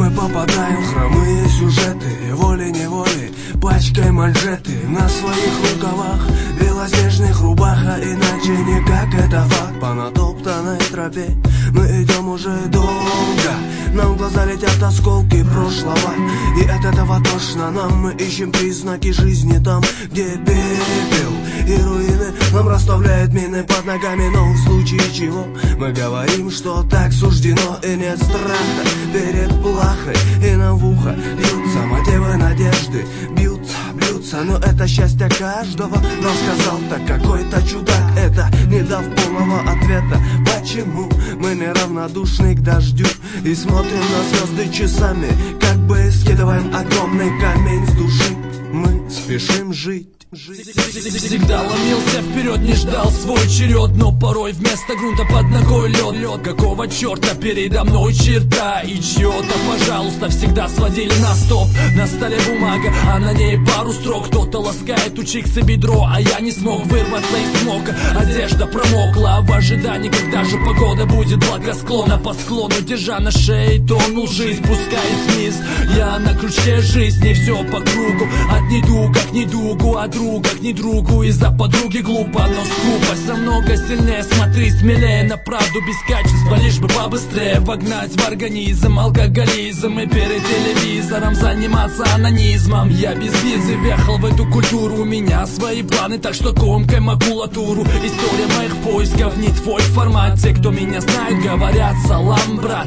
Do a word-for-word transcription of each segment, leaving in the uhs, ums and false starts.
мы попадаем в хромые сюжеты, волей-неволей пачкой манжеты на своих рукавах, белоснежных рубаха, иначе никак, это факт. По натоптанной тропе мы идем уже долго, нам в глаза летят осколки прошлого, и от этого тошно нам. Мы ищем признаки жизни там, где пепел и руины нам расставляют мины под ногами, но в случае чего мы говорим, что так суждено, и нет страха перед плахой, и нам в ухо бьются мотивы надежды, бьются, бьются, но это счастье каждого. Но сказал так какой-то чудак, это не дав полного ответа. Почему мы неравнодушны к дождю и смотрим на звезды часами, как бы скидываем огромный камень с души? Мы спешим жить. Всегда ломился вперед, не ждал свой черед, но порой вместо грунта под ногой лед. Лед, какого черта передо мной черта и чье-то, пожалуйста, всегда сводили на стоп. На столе бумага, а на ней пару строк. Кто-то ласкает у чикса бедро, а я не смог вырваться из смока. Одежда промокла в ожидании, когда же погода будет благосклонна. По склону, держа на шее тонул жизнь, спускаясь вниз. Я на крючке жизни, все по кругу, от недуга к недугу, от друга к недругу. Из-за подруги глупо, но скупость намного сильнее. Смотри смелее на правду без качества, лишь бы побыстрее вогнать в организм алкоголизм и перед телевизором заниматься анонизмом. Я без визы въехал в эту культуру, у меня свои планы, так что комкай макулатуру. История моих поисков не твой формат. Те, кто меня знают, говорят салам, брат.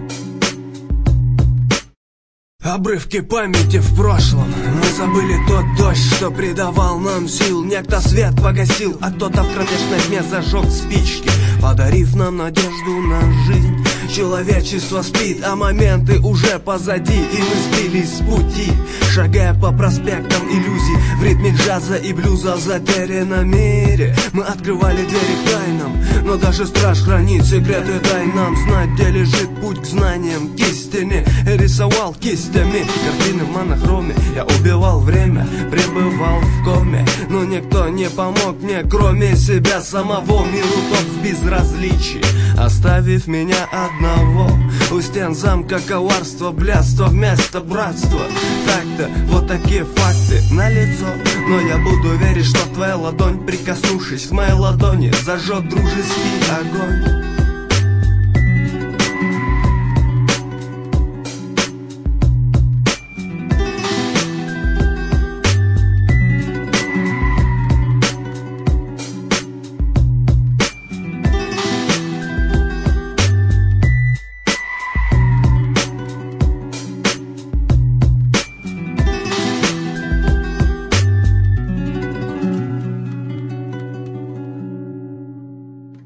Обрывки памяти в прошлом. Мы забыли тот дождь, что придавал нам сил. Некто свет погасил, а кто-то в кромешной тьме зажег спички, подарив нам надежду на жизнь. Человечество спит, а моменты уже позади, и мы сбились с пути, шагая по проспектам иллюзий. В ритме джаза и блюза в затерянном мире мы открывали двери к тайнам, но даже страж хранит секреты дай нам знать, где лежит путь к знаниям, к истине. Рисовал кистями картины в монохроме, я убивал время, пребывал в коме, но никто не помог мне, кроме себя самого. Миру тот в безразличии, оставив меня одного у стен замка коварства, блядства вместо братства. Так-то, вот такие факты налицо, но я буду верить, что твоя ладонь, прикоснувшись к моей ладони, зажжет дружеский огонь.